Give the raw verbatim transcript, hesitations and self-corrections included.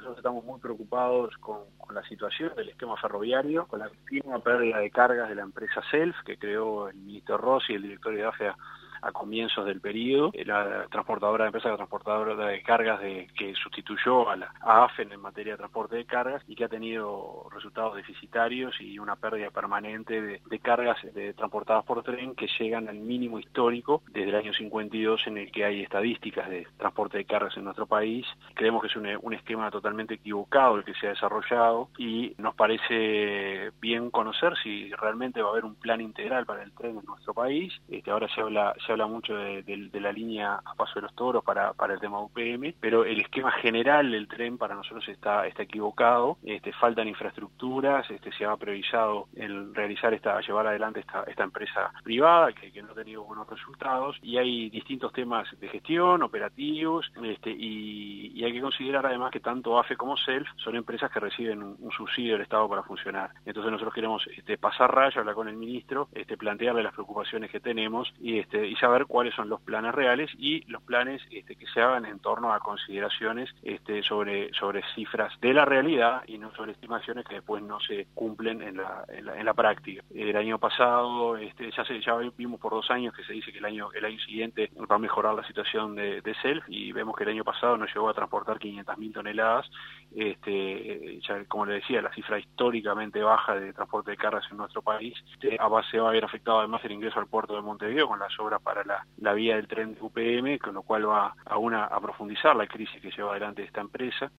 nosotros estamos muy preocupados con, con la situación del esquema ferroviario, con la continua pérdida de cargas de la empresa Self, que creó el ministro Rossi y el directorio de A F E A a comienzos del periodo, la transportadora, la empresa transportadora de cargas de, que sustituyó a la a AFEN en materia de transporte de cargas y que ha tenido resultados deficitarios y una pérdida permanente de, de cargas de, transportadas por tren que llegan al mínimo histórico desde el año cincuenta y dos, en el que hay estadísticas de transporte de cargas en nuestro país. Creemos que es un, un esquema totalmente equivocado el que se ha desarrollado y nos parece bien conocer si realmente va a haber un plan integral para el tren en nuestro país. Este, ahora se habla, se habla mucho de, de, de la línea a Paso de los Toros para, para el tema U P M, pero el esquema general del tren para nosotros está, está equivocado. Este, faltan infraestructuras, este, se ha priorizado el realizar esta, llevar adelante esta, esta empresa privada que, que no ha tenido buenos resultados, y hay distintos temas de gestión, operativos, este, y, y hay que considerar además que tanto AFE como Self son empresas que reciben un, un subsidio del Estado para funcionar. Entonces nosotros queremos este, pasar raya, hablar con el ministro, este, plantearle las preocupaciones que tenemos y, este, y saber cuáles son los planes reales y los planes este, que se hagan en torno a consideraciones este, sobre, sobre cifras de la realidad y no sobre estimaciones que después no se cumplen en la, en la, en la práctica. El año pasado, este, ya, se, ya vimos por dos años que se dice que el año, el año siguiente va a mejorar la situación de, de Self, y vemos que el año pasado no llegó a transportar quinientas mil toneladas. Este, ya, como le decía, la cifra históricamente baja de transporte de cargas en nuestro país. Este, se va a ver afectado además el ingreso al puerto de Montevideo con las obras para la, la vía del tren de U P M, con lo cual va a, una, a profundizar la crisis que lleva adelante esta empresa.